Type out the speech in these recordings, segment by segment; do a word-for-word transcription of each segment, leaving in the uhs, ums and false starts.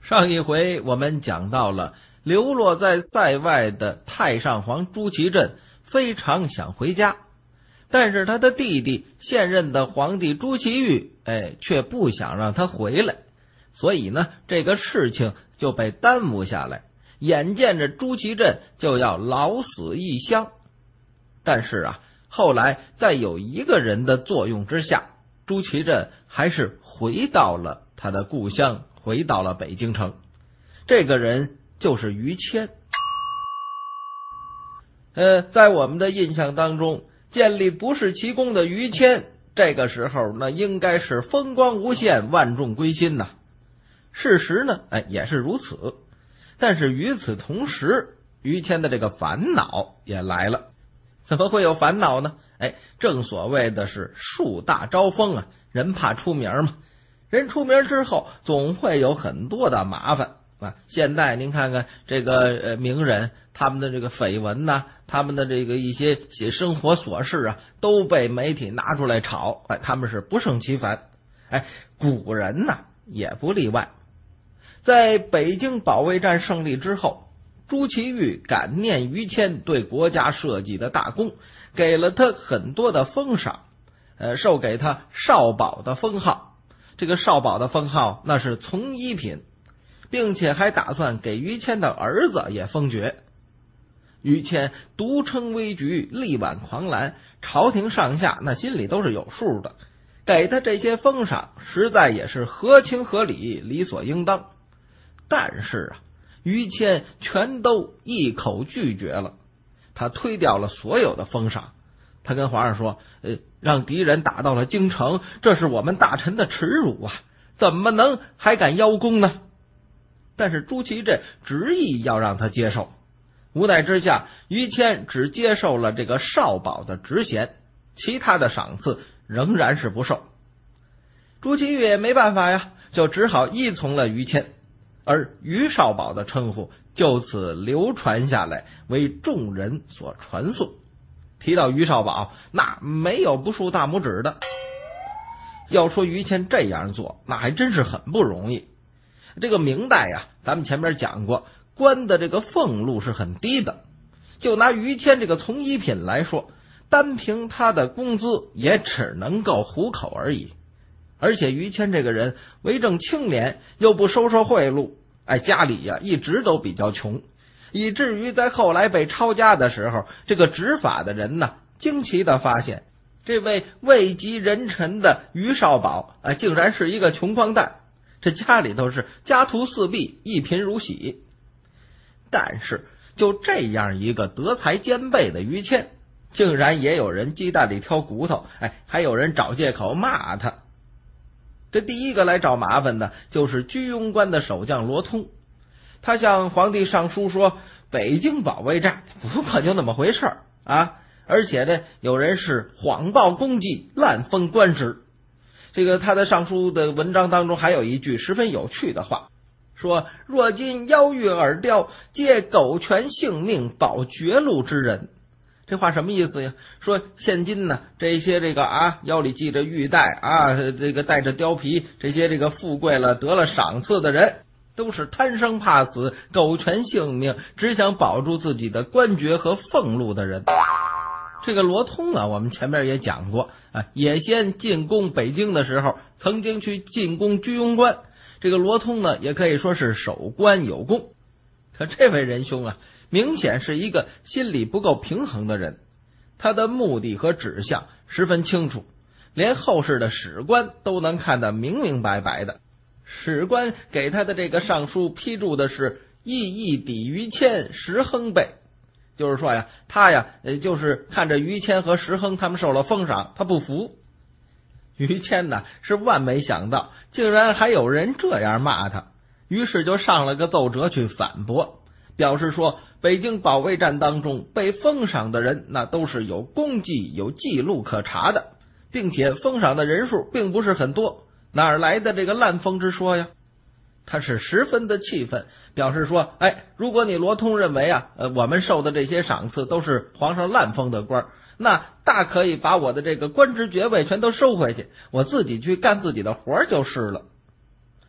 上一回我们讲到了流落在塞外的太上皇朱祁镇非常想回家，但是他的弟弟现任的皇帝朱祁钰哎，却不想让他回来，所以呢，这个事情就被耽误下来，眼见着朱祁镇就要老死异乡。但是啊，后来在有一个人的作用之下，朱祁镇还是回到了他的故乡，回到了北京城。这个人就是于谦。呃，在我们的印象当中，建立不世奇功的于谦，这个时候呢，应该是风光无限，万众归心呐。事实呢，哎，也是如此。但是与此同时，于谦的这个烦恼也来了。怎么会有烦恼呢？哎，正所谓的是树大招风啊，人怕出名嘛。人出名之后，总会有很多的麻烦啊。现在您看看这个呃名人，他们的这个绯闻呐、啊，他们的这个一些写生活琐事啊，都被媒体拿出来炒，哎，他们是不胜其烦。哎，古人呐也不例外。在北京保卫战胜利之后，朱祁钰感念于谦对国家社稷的大功，给了他很多的封赏，呃，授给他少保的封号。这个少保的封号那是从一品，并且还打算给于谦的儿子也封爵。于谦独撑危局，力挽狂澜，朝廷上下那心里都是有数的，给他这些封赏实在也是合情合理，理所应当。但是啊，于谦全都一口拒绝了，他推掉了所有的封赏。他跟皇上说，呃，让敌人打到了京城，这是我们大臣的耻辱啊，怎么能还敢邀功呢？但是朱祁镇执意要让他接受，无奈之下，于谦只接受了这个少保的职衔，其他的赏赐仍然是不受。朱祁钰也没办法呀，就只好依从了于谦，而于少保的称呼就此流传下来，为众人所传颂。提到于少保，那没有不竖大拇指的。要说于谦这样做，那还真是很不容易。这个明代呀，咱们前面讲过，官的这个俸禄是很低的。就拿于谦这个从一品来说，单凭他的工资也只能够糊口而已。而且于谦这个人为政清廉，又不收受贿赂，哎，家里呀一直都比较穷，以至于在后来被抄家的时候，这个执法的人呢，惊奇的发现，这位位极人臣的于少保，哎，竟然是一个穷光蛋，这家里头是家徒四壁，一贫如洗。但是就这样一个德才兼备的于谦，竟然也有人鸡蛋里挑骨头，哎，还有人找借口骂他。这第一个来找麻烦的就是居庸关的守将罗通，他向皇帝上书说，北京保卫战不过就那么回事儿啊，而且呢，有人是谎报功绩，滥封官职。这个他在上书的文章当中还有一句十分有趣的话，说若今邀遇耳雕，皆苟全性命保绝路之人。这话什么意思呀？说现今呢，这些这个啊腰里系着玉带啊，这个带着貂皮，这些这个富贵了得了赏赐的人，都是贪生怕死，苟全性命，只想保住自己的官爵和俸禄的人。这个罗通啊，我们前面也讲过啊，也先进攻北京的时候，曾经去进攻居庸关。这个罗通呢，也可以说是守关有功。可这位仁兄啊，明显是一个心理不够平衡的人，他的目的和指向十分清楚，连后世的史官都能看得明明白白的。史官给他的这个上书批注的是意义抵于谦石亨辈，就是说呀，他呀就是看着于谦和石亨他们受了封赏，他不服。于谦呢是万没想到竟然还有人这样骂他，于是就上了个奏折去反驳，表示说北京保卫战当中被封赏的人那都是有功绩有记录可查的，并且封赏的人数并不是很多，哪来的这个滥封之说呀？他是十分的气愤，表示说，哎，如果你罗通认为啊，呃，我们受的这些赏赐都是皇上滥封的官，那大可以把我的这个官职爵位全都收回去，我自己去干自己的活就是了。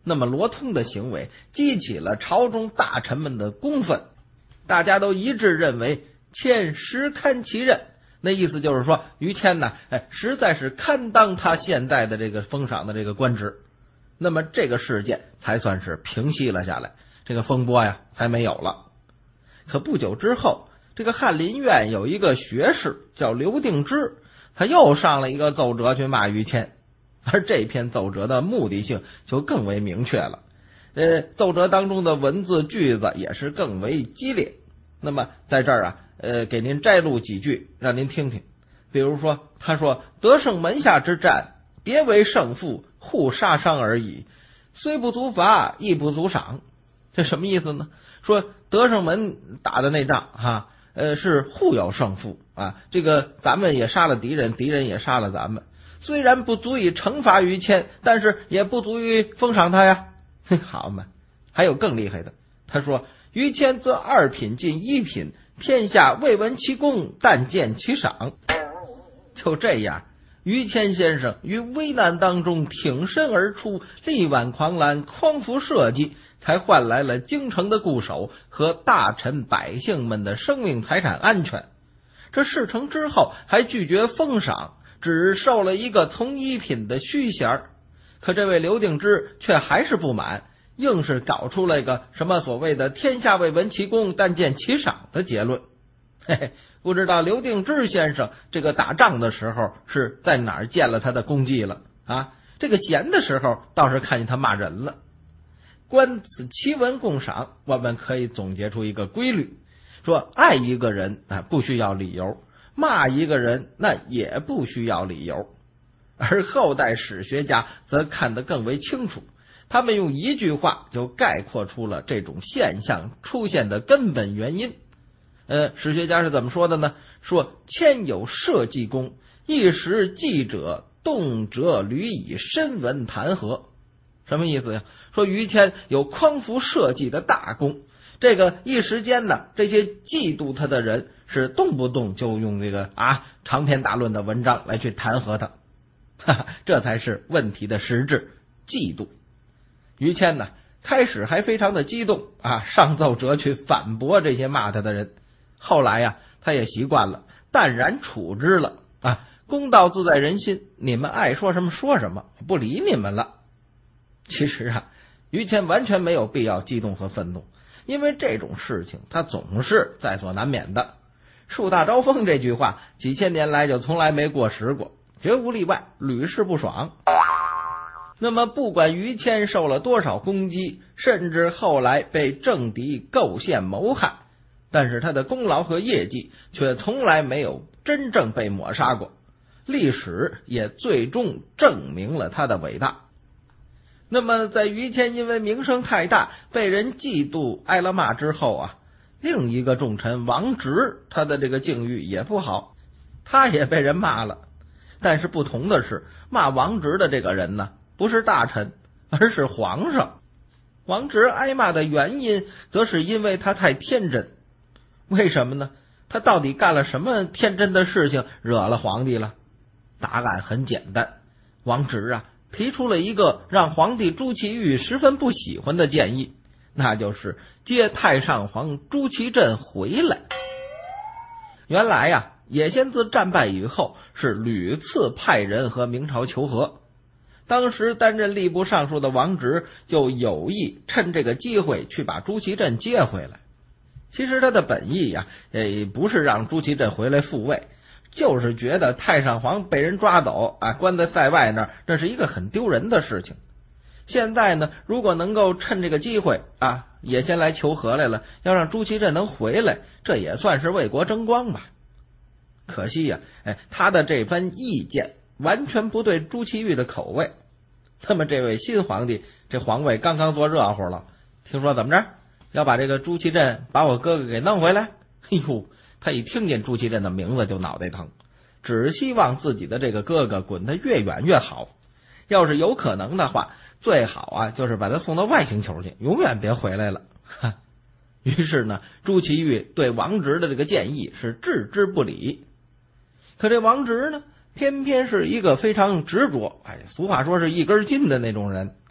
那么罗通的行为激起了朝中大臣们的公愤，大家都一致认为谦实堪其任。那意思就是说，于谦呢，哎，实在是堪当他现在的这个封赏的这个官职。那么这个事件才算是平息了下来，这个风波呀才没有了。可不久之后，这个翰林院有一个学士叫刘定之，他又上了一个奏折去骂于谦，而这篇奏折的目的性就更为明确了。呃，奏折当中的文字句子也是更为激烈。那么在这儿啊，呃，给您摘录几句，让您听听。比如说，他说：“德胜门下之战，别为胜负，互杀伤而已，虽不足罚，亦不足赏。”这什么意思呢？说德胜门打的那仗哈，呃，是互有胜负啊，这个咱们也杀了敌人，敌人也杀了咱们，虽然不足以惩罚于谦，但是也不足以封赏他呀。好嘛，还有更厉害的，他说：“于谦则二品进一品，天下未闻其功，但见其赏。”就这样，于谦先生于危难当中挺身而出，力挽狂澜，匡扶社稷，才换来了京城的固守和大臣百姓们的生命财产安全。这事成之后还拒绝封赏，只授了一个从一品的虚衔。可这位刘定之却还是不满，硬是搞出了一个什么所谓的天下未闻其功，但见其赏的结论。嘿嘿，不知道刘定之先生这个打仗的时候是在哪儿见了他的功绩了啊？这个闲的时候倒是看见他骂人了。观此奇文共赏，我们可以总结出一个规律，说爱一个人啊不需要理由，骂一个人那也不需要理由。而后代史学家则看得更为清楚，他们用一句话就概括出了这种现象出现的根本原因。呃，史学家是怎么说的呢？说谦有社稷功，一时记者动辄屡以深文弹劾。什么意思呀？说于谦有匡扶社稷的大功，这个一时间呢，这些嫉妒他的人是动不动就用这个啊长篇大论的文章来去弹劾他。哈哈，这才是问题的实质，嫉妒。于谦呢，开始还非常的激动啊，上奏折去反驳这些骂他的人。后来呀，他也习惯了，淡然处之了啊。公道自在人心，你们爱说什么说什么，不理你们了。其实啊，于谦完全没有必要激动和愤怒，因为这种事情他总是在所难免的。树大招风这句话，几千年来就从来没过时过，绝无例外，屡试不爽。那么不管于谦受了多少攻击，甚至后来被政敌构陷谋害，但是他的功劳和业绩却从来没有真正被抹杀过，历史也最终证明了他的伟大。那么在于谦因为名声太大被人嫉妒挨了骂之后啊，另一个重臣王直他的这个境遇也不好，他也被人骂了。但是不同的是，骂王直的这个人呢，不是大臣，而是皇上。王直挨骂的原因则是因为他太天真。为什么呢？他到底干了什么天真的事情惹了皇帝了？答案很简单，王直啊提出了一个让皇帝朱祁钰十分不喜欢的建议，那就是接太上皇朱祁镇回来。原来呀、啊，野仙子战败以后是屡次派人和明朝求和，当时担任吏部尚书的王直就有意趁这个机会去把朱祁镇接回来。其实他的本意呀、啊，也不是让朱祁镇回来复位，就是觉得太上皇被人抓走啊，关在塞外那儿，这是一个很丢人的事情。现在呢，如果能够趁这个机会啊，也先来求和来了，要让朱祁镇能回来，这也算是为国争光吧。可惜呀、啊，哎，他的这番意见完全不对朱祁钰的口味。那么这位新皇帝，这皇位刚刚坐热乎了，听说怎么着？要把这个朱祁镇把我哥哥给弄回来。哎呦，他一听见朱祁镇的名字就脑袋疼，只希望自己的这个哥哥滚得越远越好。要是有可能的话，最好啊就是把他送到外星球去，永远别回来了。于是呢，朱祁钰对王直的这个建议是置之不理。可这王直呢，偏偏是一个非常执着，哎，俗话说是一根筋的那种人。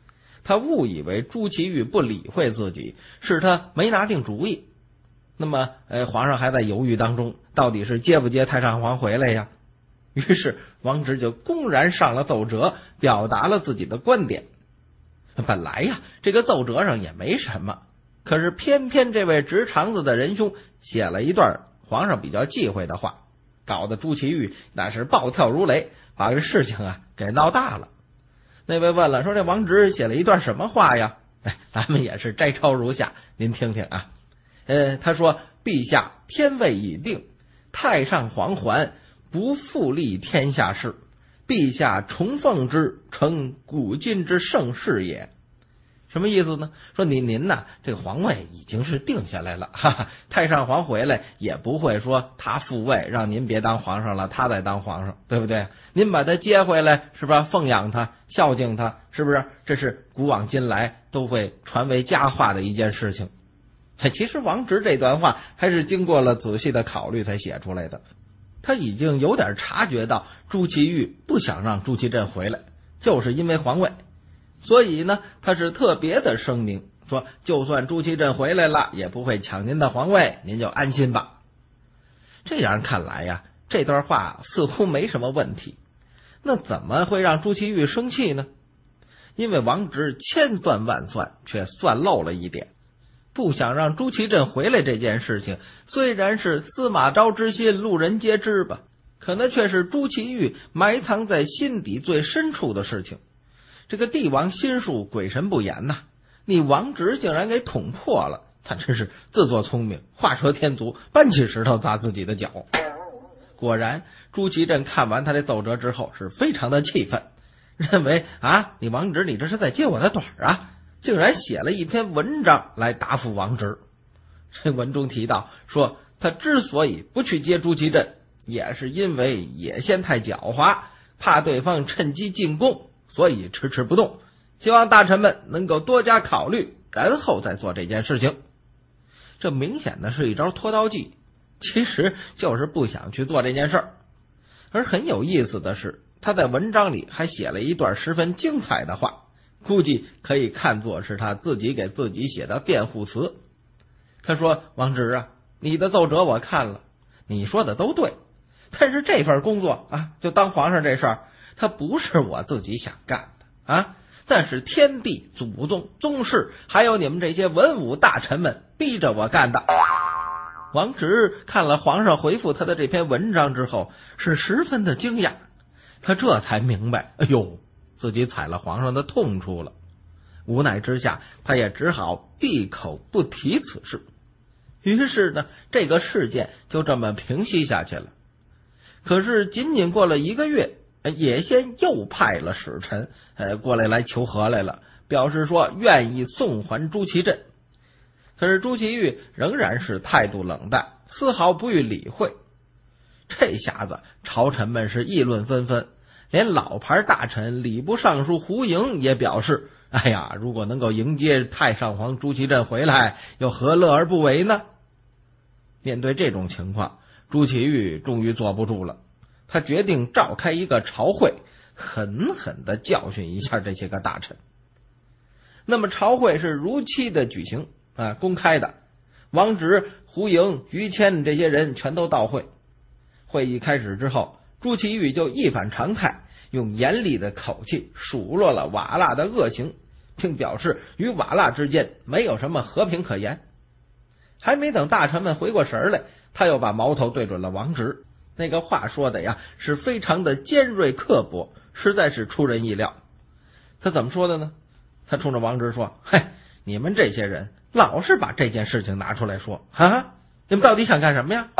他误以为朱祁钰不理会自己，是他没拿定主意。那么，呃，皇上还在犹豫当中，到底是接不接太上皇回来呀？于是王直就公然上了奏折，表达了自己的观点。本来呀，这个奏折上也没什么，可是偏偏这位直肠子的仁兄写了一段皇上比较忌讳的话，搞得朱祁钰那是暴跳如雷，把这事情啊给闹大了。那位问了，说这王直写了一段什么话呀？哎，咱们也是摘抄如下，您听听啊。呃，他说：陛下天位已定，太上皇还，不复立天下事，陛下重奉之，成古今之盛事也。什么意思呢？说您您呐，这个皇位已经是定下来了，哈哈，太上皇回来也不会说他复位，让您别当皇上了，他再当皇上，对不对？您把他接回来，是吧？奉养他，孝敬他，是不是？这是古往今来都会传为佳话的一件事情。其实王直这段话还是经过了仔细的考虑才写出来的。他已经有点察觉到朱祁钰不想让朱祁镇回来，就是因为皇位。所以呢，他是特别的声明说，就算朱祁镇回来了，也不会抢您的皇位，您就安心吧。这样看来呀，这段话似乎没什么问题。那怎么会让朱祁钰生气呢？因为王直千算万算，却算漏了一点。不想让朱祁镇回来这件事情，虽然是司马昭之心，路人皆知吧，可那却是朱祁钰埋藏在心底最深处的事情。这个帝王心术，鬼神不言呐，你王直竟然给捅破了，他真是自作聪明，画蛇添足，搬起石头砸自己的脚。果然，朱祁镇看完他的奏折之后，是非常的气愤，认为啊，你王直，你这是在揭我的短啊！竟然写了一篇文章来答复王直。这文中提到说，他之所以不去接朱祁镇，也是因为野先太狡猾，怕对方趁机进攻，所以迟迟不动，希望大臣们能够多加考虑，然后再做这件事情。这明显的是一招拖刀计，其实就是不想去做这件事儿。而很有意思的是，他在文章里还写了一段十分精彩的话，估计可以看作是他自己给自己写的辩护词。他说，王直啊，你的奏折我看了，你说的都对，但是这份工作啊，就当皇上这事儿，他不是我自己想干的啊，但是天地祖宗宗室还有你们这些文武大臣们逼着我干的。王直看了皇上回复他的这篇文章之后，是十分的惊讶，他这才明白，哎呦，自己踩了皇上的痛处了。无奈之下，他也只好闭口不提此事。于是呢，这个事件就这么平息下去了。可是仅仅过了一个月，野先又派了使臣呃过来来求和来了，表示说愿意送还朱祁镇。可是朱祁钰仍然是态度冷淡，丝毫不予理会。这下子朝臣们是议论纷纷，连老牌大臣礼部尚书胡盈也表示，哎呀，如果能够迎接太上皇朱祁镇回来，又何乐而不为呢？面对这种情况，朱祁钰终于坐不住了，他决定召开一个朝会，狠狠地教训一下这些个大臣。那么朝会是如期的举行啊，公开的，王直、胡盈、于谦这些人全都到会。会议开始之后，朱祁钰就一反常态，用严厉的口气数落了瓦剌的恶行，并表示与瓦剌之间没有什么和平可言。还没等大臣们回过神来，他又把矛头对准了王直。那个话说的呀，是非常的尖锐刻薄，实在是出人意料。他怎么说的呢？他冲着王直说，嘿，你们这些人老是把这件事情拿出来说啊，你们到底想干什么呀？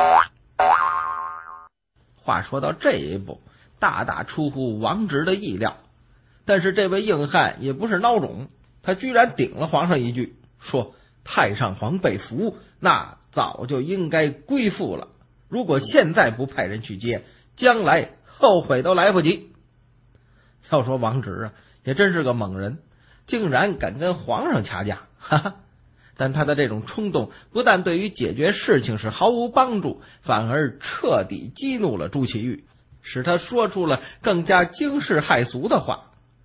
话说到这一步，大大出乎王直的意料，但是这位硬汉也不是孬种，他居然顶了皇上一句，说太上皇被俘，那早就应该归附了，如果现在不派人去接，将来后悔都来不及。要说王直啊，也真是个猛人，竟然敢跟皇上掐架，哈哈！但他的这种冲动不但对于解决事情是毫无帮助，反而彻底激怒了朱祁钰，使他说出了更加惊世骇俗的话。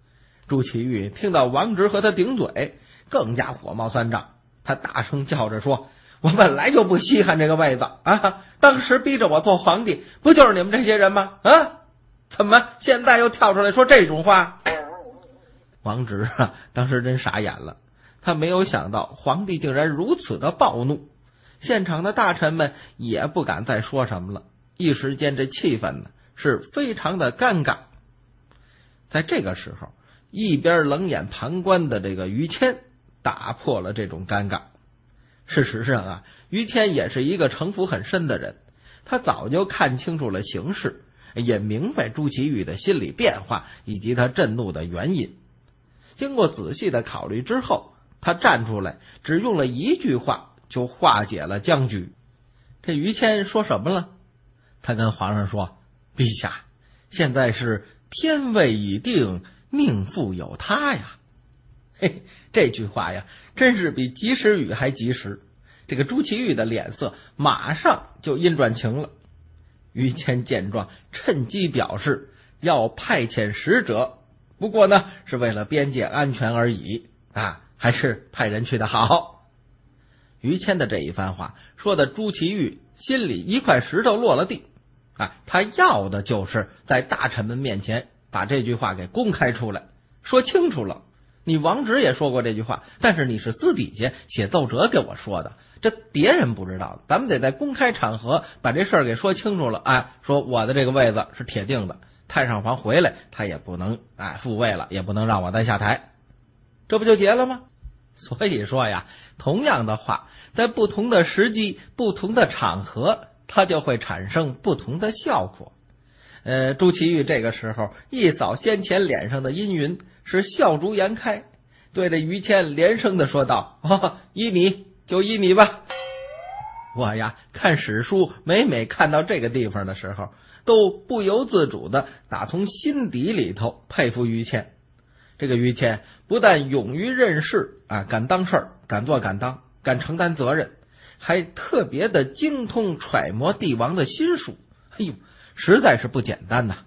朱祁钰听到王直和他顶嘴，更加火冒三丈，他大声叫着说：我本来就不稀罕这个位子啊！当时逼着我做皇帝，不就是你们这些人吗？啊，怎么现在又跳出来说这种话？王直啊，当时真傻眼了，他没有想到皇帝竟然如此的暴怒，现场的大臣们也不敢再说什么了，一时间这气氛呢是非常的尴尬。在这个时候，一边冷眼旁观的这个于谦打破了这种尴尬。事实上啊，于谦也是一个城府很深的人，他早就看清楚了形势，也明白朱祁钰的心理变化以及他震怒的原因。经过仔细的考虑之后，他站出来，只用了一句话就化解了僵局。这于谦说什么了？他跟皇上说：陛下，现在是天位已定，宁复有他呀。嘿，这句话呀，真是比及时雨还及时。这个朱祁钰的脸色马上就阴转晴了。于谦见状，趁机表示要派遣使者，不过呢，是为了边界安全而已啊，还是派人去的好。于谦的这一番话说的朱祁钰心里一块石头落了地啊，他要的就是在大臣们面前把这句话给公开出来，说清楚了。你王直也说过这句话，但是你是私底下写奏折给我说的，这别人不知道，咱们得在公开场合把这事儿给说清楚了。哎，说我的这个位子是铁定的，太上皇回来他也不能哎复位了，也不能让我再下台，这不就结了吗？所以说呀，同样的话在不同的时机不同的场合，它就会产生不同的效果。呃，朱祁钰这个时候一扫先前脸上的阴云，是笑逐颜开，对着于谦连声的说道：哦，依你就依你吧。我呀看史书每每看到这个地方的时候，都不由自主的打从心底里头佩服于谦。这个于谦不但勇于任事啊，敢当事儿，敢做敢当，敢承担责任，还特别的精通揣摩帝王的心术。哎呦，实在是不简单呐。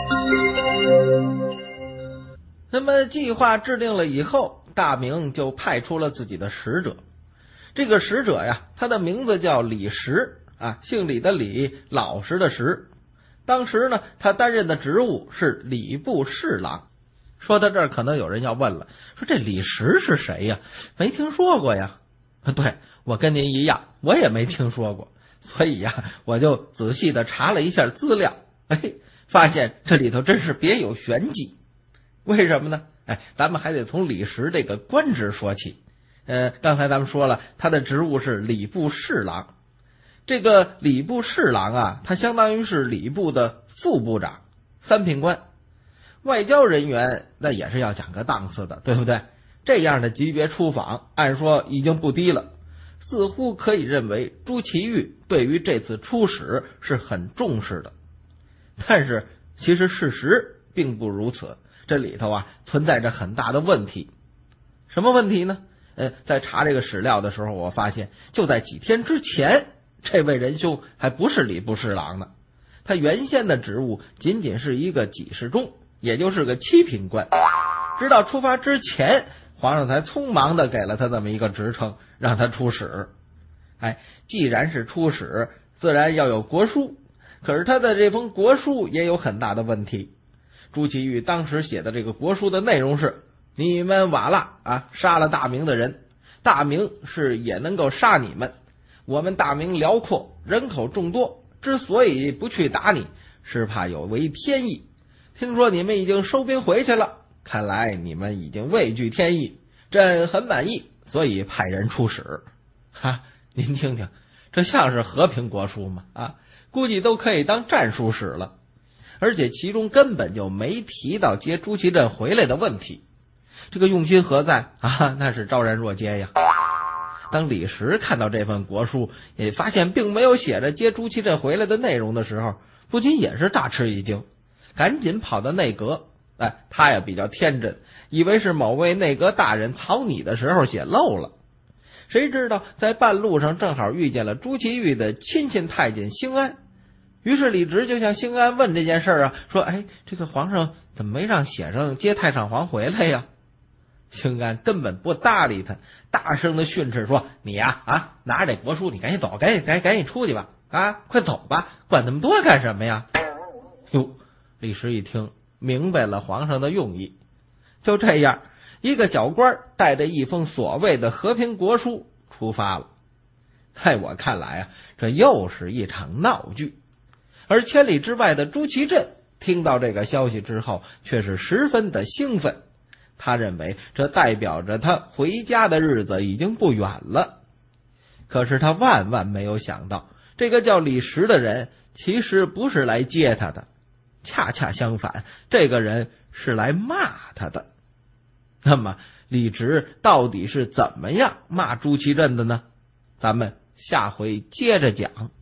那么计划制定了以后，大明就派出了自己的使者。这个使者呀，他的名字叫李实啊，姓李的李，老实的实。当时呢，他担任的职务是礼部侍郎。说到这儿，可能有人要问了，说这李实是谁呀？没听说过呀。对，我跟您一样，我也没听说过。所以呀，我就仔细的查了一下资料，哎，发现这里头真是别有玄机。为什么呢？哎，咱们还得从李实这个官职说起。呃，刚才咱们说了，他的职务是礼部侍郎。这个礼部侍郎啊，他相当于是礼部的副部长，三品官。外交人员那也是要讲个档次的，对不对？这样的级别出访，按说已经不低了。似乎可以认为朱祁钰对于这次出使是很重视的。但是其实事实并不如此，这里头啊存在着很大的问题。什么问题呢？呃，在查这个史料的时候，我发现就在几天之前，这位仁兄还不是礼部侍郎呢，他原先的职务仅仅是一个给事中，也就是个七品官。直到出发之前，皇上才匆忙的给了他这么一个职称，让他出使。哎，既然是出使，自然要有国书，可是他的这封国书也有很大的问题。朱祁钰当时写的这个国书的内容是：你们瓦剌啊杀了大明的人，大明是也能够杀你们。我们大明辽阔，人口众多，之所以不去打你，是怕有违天意。听说你们已经收兵回去了，看来你们已经畏惧天意，朕很满意，所以派人出使。哈，您听听，这像是和平国书吗？啊，估计都可以当战书使了。而且其中根本就没提到接朱祁镇回来的问题，这个用心何在啊？那是昭然若揭呀。当李实看到这份国书，也发现并没有写着接朱祁镇回来的内容的时候，不禁也是大吃一惊，赶紧跑到内阁。哎，他也比较天真，以为是某位内阁大人草拟的时候写漏了。谁知道在半路上正好遇见了朱祁钰的亲信太监兴安。 于是李直就向兴安问这件事啊，说：“哎，这个皇上怎么没让写上接太上皇回来呀？”兴安根本不搭理他，大声的训斥说：“你呀啊，拿着这国书，你赶紧走，赶紧赶紧赶紧出去吧！啊，快走吧，管那么多干什么呀？”哟，李实一听明白了皇上的用意，就这样，一个小官带着一封所谓的和平国书出发了。在我看来啊，这又是一场闹剧。而千里之外的朱祁镇听到这个消息之后，却是十分的兴奋。他认为这代表着他回家的日子已经不远了。可是他万万没有想到，这个叫李实的人其实不是来接他的，恰恰相反，这个人是来骂他的。那么李直到底是怎么样骂朱祁镇的呢？咱们下回接着讲。